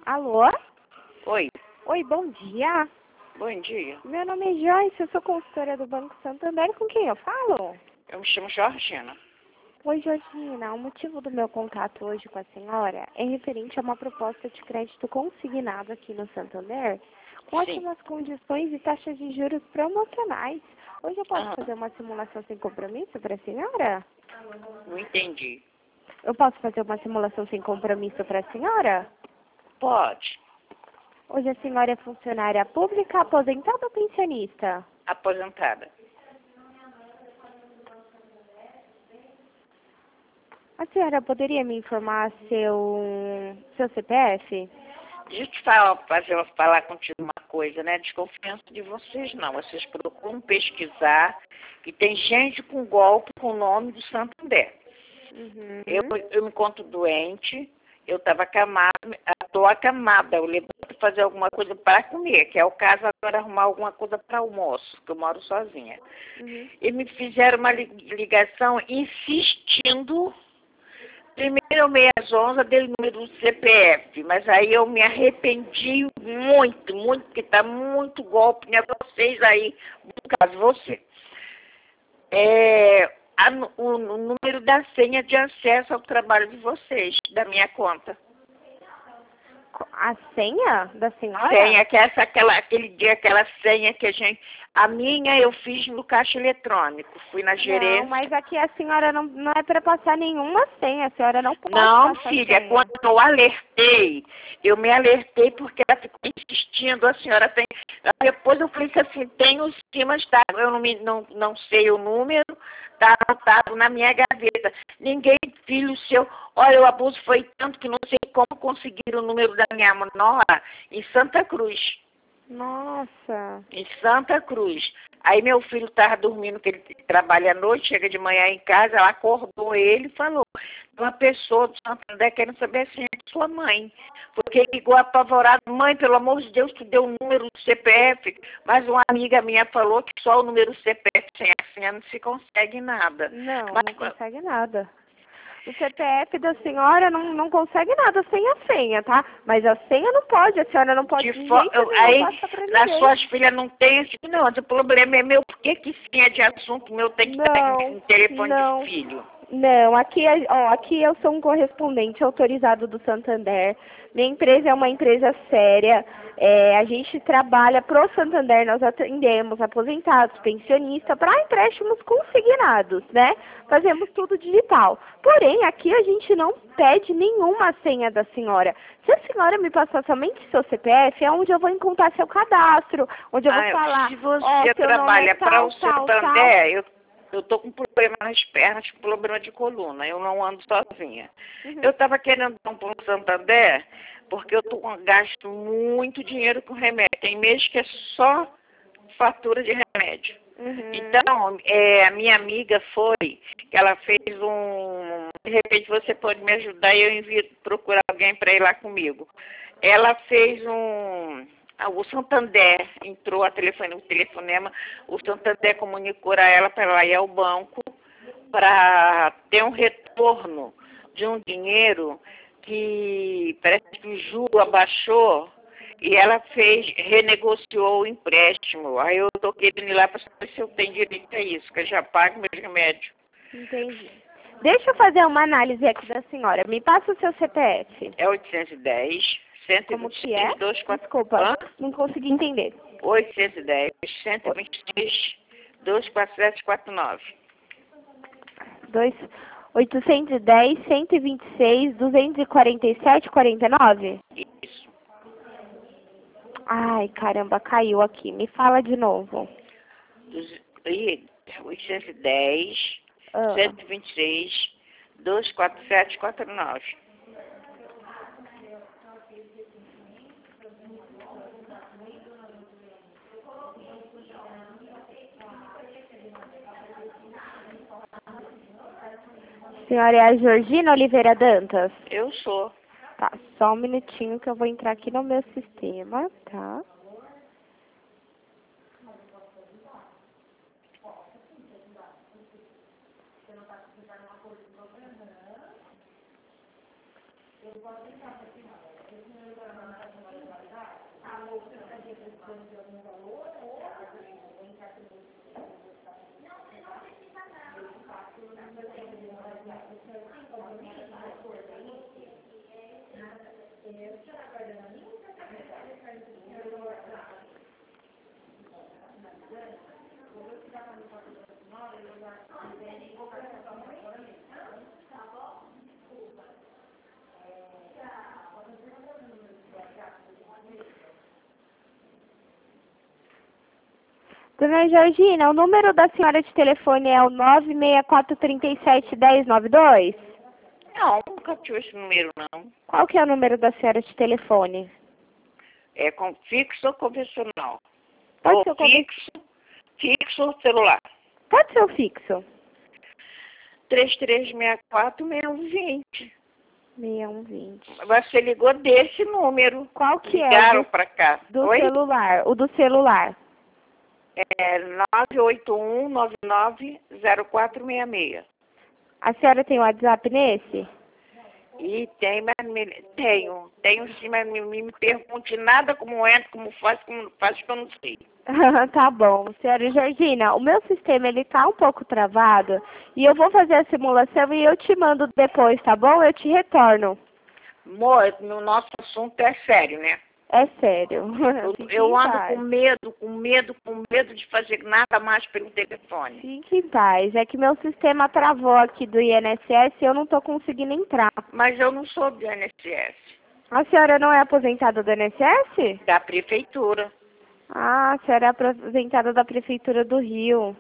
Alô? Oi, Oi, bom dia. bom dia. Meu nome é Joyce, eu sou consultora do Banco Santander. Com quem eu falo? Eu me chamo Georgina. Oi, Georgina. O motivo do meu contato hoje com a senhora é referente a uma proposta de crédito consignado aqui no Santander, com Sim. ótimas condições e taxas de juros promocionais. Hoje eu posso Ah, fazer uma simulação sem compromisso para a senhora? não entendi. Eu posso fazer uma simulação sem compromisso para a senhora? Pode. Hoje a senhora é funcionária pública, aposentada ou pensionista? Aposentada. A senhora poderia me informar seu CPF? Deixa eu te falar contigo uma coisa, né? Desconfiança de vocês não. Vocês procuram pesquisar que tem gente com golpe com o nome do Santander. Uhum. Eu me encontro doente, eu estava acamada, estou acamada, eu levanto para fazer alguma coisa para comer, que é o caso agora arrumar alguma coisa para almoço, que eu moro sozinha. Uhum. E me fizeram uma ligação insistindo. Primeiro eu 611 dei o número do CPF, mas aí eu me arrependi muito, porque está muito golpe, né? Vocês aí, no caso você. O número da senha de acesso ao trabalho de vocês, da minha conta. A senha da senhora? Senha, que é aquele dia, aquela senha que a minha eu fiz no caixa eletrônico, fui na gerência. Não, mas aqui a senhora não é para passar nenhuma senha, a senhora não pode Não, passar filha, senha. quando eu me alertei porque ela ficou insistindo, a senhora tem. Depois eu falei assim, tem os cimas, tá? Eu não sei o número, tá anotado na minha gaveta. Ninguém, filho seu, olha, o abuso foi tanto que não sei como conseguir o número da minha nora em Santa Cruz. Nossa. Em Santa Cruz. Aí meu filho estava dormindo, que ele trabalha à noite, chega de manhã em casa, ela acordou ele e falou, uma pessoa do Santander querendo saber se é sua mãe. Porque ele ligou apavorado, mãe, pelo amor de Deus, tu deu o número do CPF, mas uma amiga minha falou que só o número do CPF sem a senha não se consegue nada. Não consegue nada. O CPF da senhora não consegue nada sem a senha, tá? Mas a senha não pode, a senhora não pode de jeito nenhum Aí, passar pra as ninguém. suas filhas não têm esse. Não, o problema é meu. Por que senha de assunto meu tem que estar em telefone de filho? Não, aqui eu sou um correspondente autorizado do Santander. Minha empresa é uma empresa séria. A gente trabalha pro Santander, nós atendemos aposentados, pensionistas, para empréstimos consignados, né? Fazemos tudo digital. Porém, aqui a gente não pede nenhuma senha da senhora. Se a senhora me passar somente seu CPF, é onde eu vou encontrar seu cadastro, onde eu vou falar, se você seu nome é trabalha para o tal. Santander, eu tô com problema nas pernas, com problema de coluna. Eu não ando sozinha. Uhum. Eu estava querendo dar para o Santander porque eu gasto muito dinheiro com remédio. Tem mês que é só fatura de remédio. Uhum. Então, a minha amiga que ela fez de repente você pode me ajudar e eu envio procurar alguém para ir lá comigo. Ela fez o Santander entrou o telefonema, o Santander comunicou a ela para ela ir ao banco para ter um retorno de um dinheiro que parece que o juro abaixou e ela renegociou o empréstimo. Aí eu estou querendo ir lá para saber se eu tenho direito a isso, que eu já pago meus remédios. Entendi. Deixa eu fazer uma análise aqui da senhora. Me passa o seu CPF. É 810, Como 126, que é? 24... Desculpa, não consegui entender. 810, 126, 24749. 810, 126, 247, 49? Isso. Ai, caramba, caiu aqui. Me fala de novo. 810, Ah. 126, 24749. Senhora é a Georgina Oliveira Dantas? Eu sou. Tá, só um minutinho que eu vou entrar aqui no meu sistema, tá? Dona Georgina, o número da senhora de telefone é o 964371092? Não, nunca tive esse número, não. Qual que é o número da senhora de telefone? É com fixo ou convencional? Pode Ou ser o fixo ou celular? Pode ser o fixo. 3364-6120. 6120. Você ligou desse número. Qual que Ligaram é para cá. do Oi? celular? O do celular. É 981990466. A senhora tem o WhatsApp nesse? E tem, mas tenho sim, mas me pergunte nada como entra, como faz, que eu não sei. Tá bom. Senhora Georgina, o meu sistema ele tá um pouco travado e eu vou fazer a simulação e eu te mando depois, tá bom? Eu te retorno. Amor, no nosso assunto é sério, né? É sério. Eu ando com medo de fazer nada mais pelo telefone. Fique em paz. É que meu sistema travou aqui do INSS e eu não tô conseguindo entrar. Mas eu não sou do INSS, A senhora não é aposentada do INSS? da prefeitura. Ah, a senhora é aposentada da Prefeitura do Rio.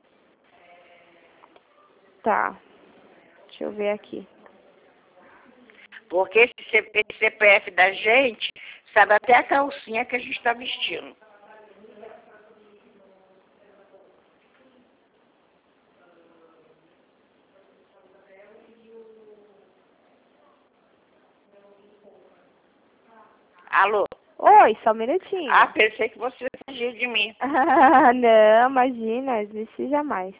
Tá. Deixa eu ver aqui. Porque esse CPF da gente sabe até a calcinha que a gente está vestindo. Alô? Oi, só um minutinho. Ah, pensei que você fugia de mim. Não, imagina, existe jamais.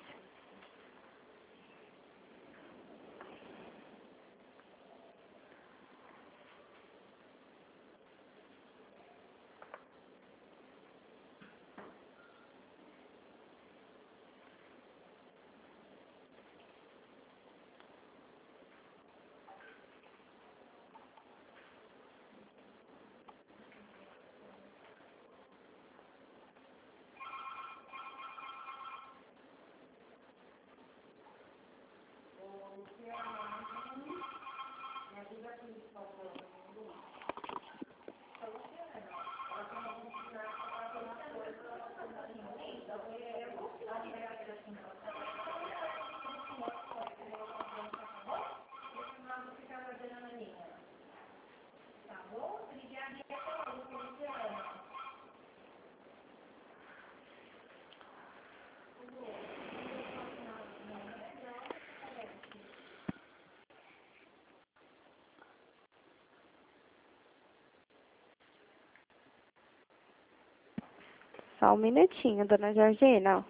Só um minutinho, dona Georgina.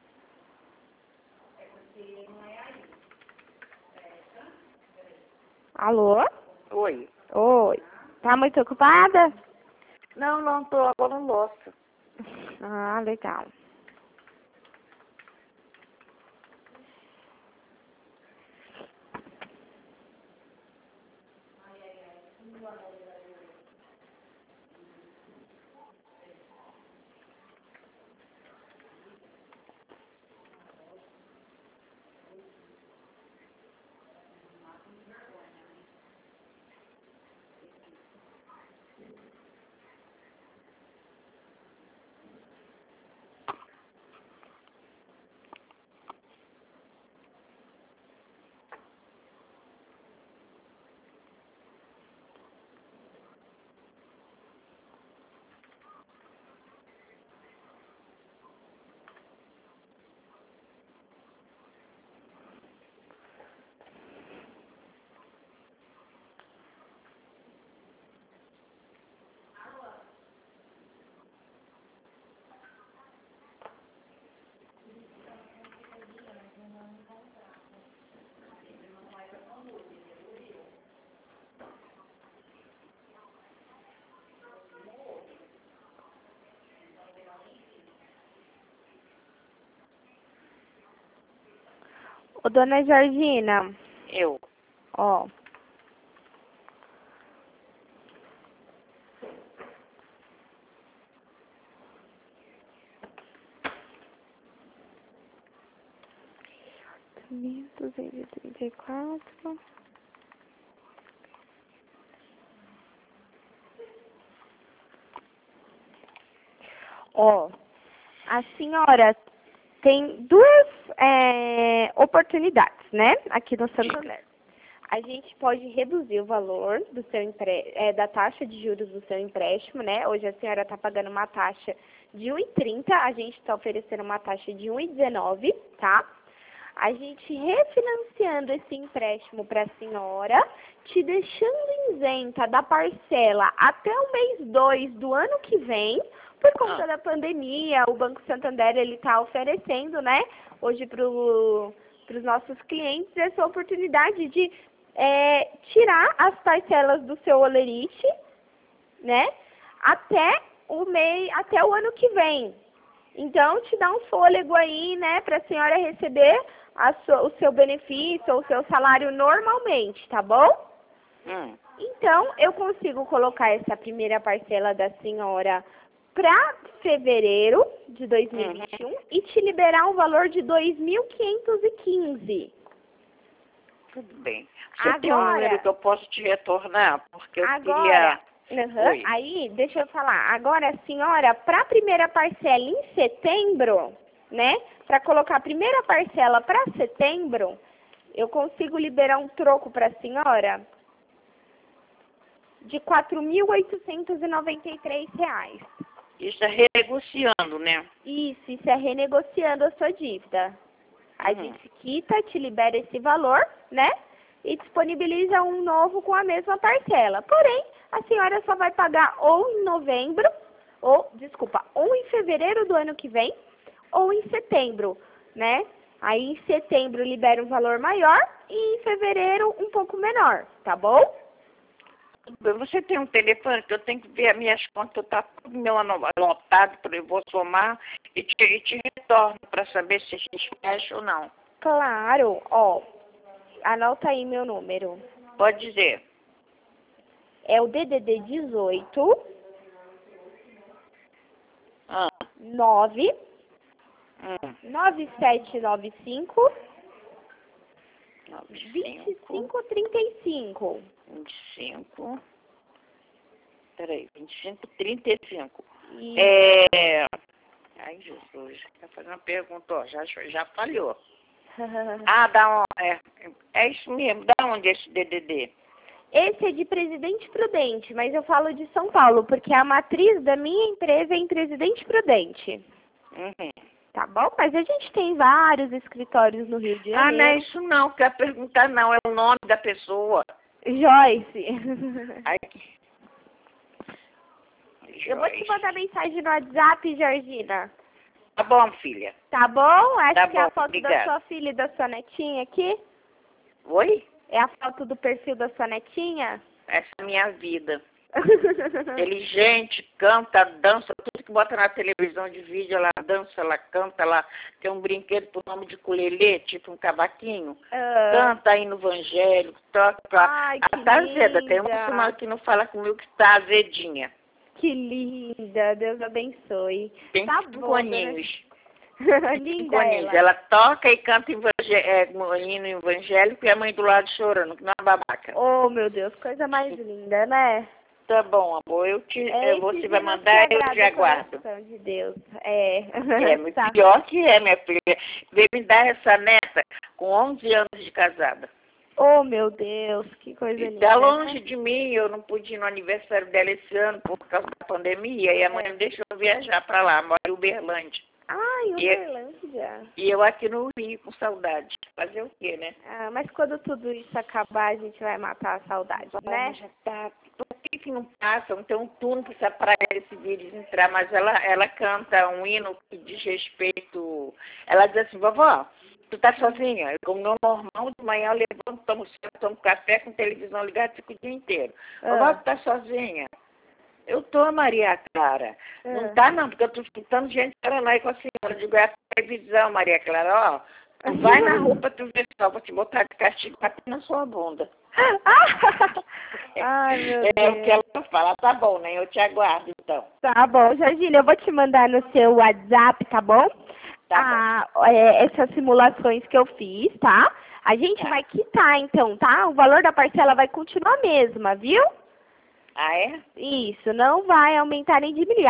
Alô? Oi. Oi. Tá muito ocupada? Não, tô agora no louça. Ah, legal. Ô, dona Georgina, Eu. ó. R$ 1.234. Ó, a senhora tem duas oportunidades, né? Aqui no Santander. A gente pode reduzir o valor do seu da taxa de juros do seu empréstimo, né? Hoje a senhora está pagando uma taxa de 1,30, a gente está oferecendo uma taxa de 1,19, tá? A gente refinanciando esse empréstimo para a senhora, te deixando isenta da parcela até o mês 2 do ano que vem, por conta da pandemia. O Banco Santander ele está oferecendo, né, hoje para os nossos clientes essa oportunidade de tirar as parcelas do seu olerite, né, até o ano que vem. Então, te dá um fôlego aí, né, para a senhora receber o seu benefício ou o seu salário normalmente, tá bom? Então, eu consigo colocar essa primeira parcela da senhora para fevereiro de 2021 e te liberar um valor de 2.515. Tudo bem. Você tem um número que eu posso te retornar? Porque eu queria... Aí, deixa eu falar. Agora, a senhora, para a primeira parcela em setembro, né? Para colocar a primeira parcela para setembro, eu consigo liberar um troco para a senhora de R$ 4.893. Isso é renegociando, né? Isso é renegociando a sua dívida. A gente quita, te libera esse valor, né? E disponibiliza um novo com a mesma parcela. Porém, a senhora só vai pagar ou em novembro, ou em fevereiro do ano que vem, ou em setembro, né? Aí em setembro libera um valor maior e em fevereiro um pouco menor, tá bom? Você tem um telefone que eu tenho que ver as minhas contas, tá tudo meu anotado, eu vou somar e te retorno para saber se a gente fecha ou não. Claro, ó. Anota aí meu número. Pode dizer. É o DDD 18 9 9795 2535. 25. Peraí, 2535. Ai, Jesus, quer fazer uma pergunta, ó, já falhou. É isso mesmo, da onde é esse DDD? Esse é de Presidente Prudente, mas eu falo de São Paulo, porque a matriz da minha empresa é em Presidente Prudente. Tá bom? Mas a gente tem vários escritórios no Rio de Janeiro. Não é isso não, quer perguntar não, é o nome da pessoa. Joyce. Joyce. Eu vou te mandar mensagem no WhatsApp, Georgina. Tá bom, filha. Tá bom? Acho Tá que é a bom, foto obrigada. da sua filha e da sua netinha aqui. Oi? É a foto do perfil da sua netinha? Essa é a minha vida. Inteligente, canta, dança, tudo que bota na televisão de vídeo, ela dança, ela canta, ela tem um brinquedo por nome de ukulele, tipo um cavaquinho. Canta aí no evangelho, toca. Ai, que tá azeda, tem linda. uma semana que não fala comigo que tá azedinha. Que linda, Deus abençoe. Tem Tá 5 bom, aninhos. Linda ela. Ela toca e canta hino evangélico e a mãe do lado chorando, que não é babaca. Oh, meu Deus, coisa mais linda, né? Tá bom, amor, você vai divino mandar, eu te Sagrado aguardo. Coração de Deus. Muito Tá. pior que é, minha filha. Veio me dar essa neta com 11 anos de casada. Oh, meu Deus, que coisa E linda. tá longe né? de mim, eu não pude ir no aniversário dela esse ano por causa da pandemia, e a mãe não deixou eu viajar pra lá, mora em Uberlândia. Ai, Uberlândia. E eu aqui no Rio com saudade. Fazer o quê, né? Ah, mas quando tudo isso acabar, a gente vai matar a saudade, né? Já tá. Por que não passa? Não tem um turno para essa praia desse vírus entrar, mas ela canta um hino que diz respeito. Ela diz assim, vovó, tu tá sozinha? Eu, como normal, de manhã eu levanto, tomo café com televisão ligada, fico o dia inteiro. Vovó, tu tá sozinha? Eu tô, Maria Clara. Não tá não, porque eu tô escutando gente falando aí com a senhora. Eu digo, é a televisão, Maria Clara, ó. Tu vai na rua pra tu ver só, vou te botar de castigo bater na sua bunda. Ai, meu É Deus. o que ela fala, tá bom, né? Eu te aguardo, então. Tá bom, Georgina, eu vou te mandar no seu WhatsApp, tá bom? Tá Essas simulações que eu fiz, tá? A gente Tá. vai quitar, então, tá? O valor da parcela vai continuar a mesma, viu? Ah, é? Isso, não vai aumentar nem diminuir.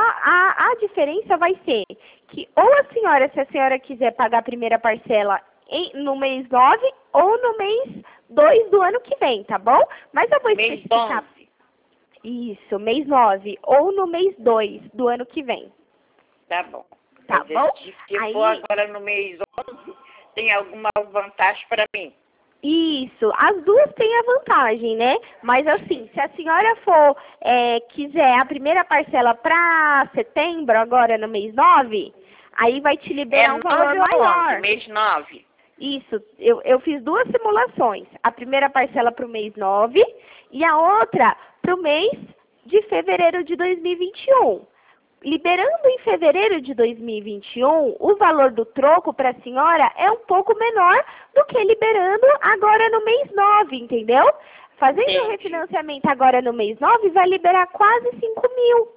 A diferença vai ser que ou a senhora, se a senhora quiser pagar a primeira parcela no mês 9 ou no mês 2 do ano que vem, tá bom? Mas eu vou Mês especificar. 11. Isso, mês 9 ou no mês 2 do ano que vem. Tá bom. Tá Mas bom? se Aí, for agora no mês 11, tem alguma vantagem para mim? isso, as duas têm a vantagem, né? Mas assim, se a senhora for, quiser a primeira parcela para setembro, agora no mês 9, aí vai te liberar um valor 9 ou maior. 11? Mês 9. Isso, eu fiz duas simulações. A primeira parcela para o mês 9 e a outra para o mês de fevereiro de 2021. Liberando em fevereiro de 2021, o valor do troco para a senhora é um pouco menor do que liberando agora no mês 9, entendeu? Fazendo o refinanciamento agora no mês 9, vai liberar quase 5 mil.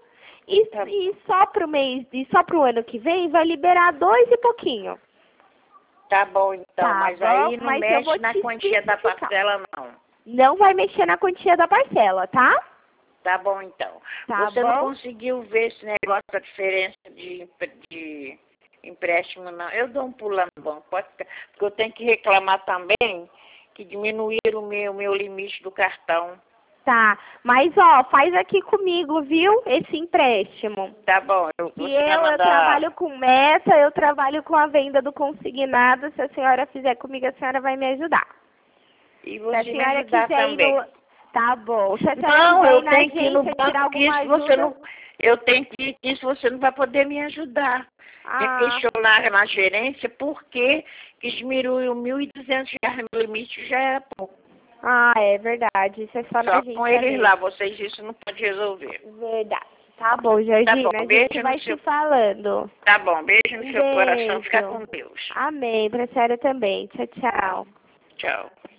E só para o ano que vem, vai liberar 2 e pouquinho. Tá bom, então. Tá mas bom, aí não mas eu vou mexe na te quantia da especificar. parcela, não. Não vai mexer na quantia da parcela, tá? Tá bom, então. Tá Você bom? não conseguiu ver esse negócio da diferença de empréstimo, não? Eu dou um pulo lá no banco, pode ficar. Porque eu tenho que reclamar também que diminuíram o meu limite do cartão. Tá, mas ó, faz aqui comigo, viu? Esse empréstimo. Tá bom, E eu trabalho com meta, eu trabalho com a venda do consignado. Se a senhora fizer comigo, a senhora vai me ajudar. E Se a você me senhora ajudar quiser também. ir no... Tá bom. Se a senhora Não, quiser eu ir na tenho que ir no agência tirar banco, que alguma isso você ajuda... não... Eu tenho que ir, que isso você não vai poder me ajudar. Tem que questionar na gerência por que diminuiu R$1.200, meu limite já era pouco. é verdade. Isso é só na Só agência com eles mesmo. lá, vocês isso não pode resolver. Verdade. Tá bom, Georgina. Tá bom, a beijo gente vai no te seu... falando. Tá bom, beijo no seu coração, fica Beijo. com Deus. Amém. Pra senhora também. Tchau, tchau. Tchau.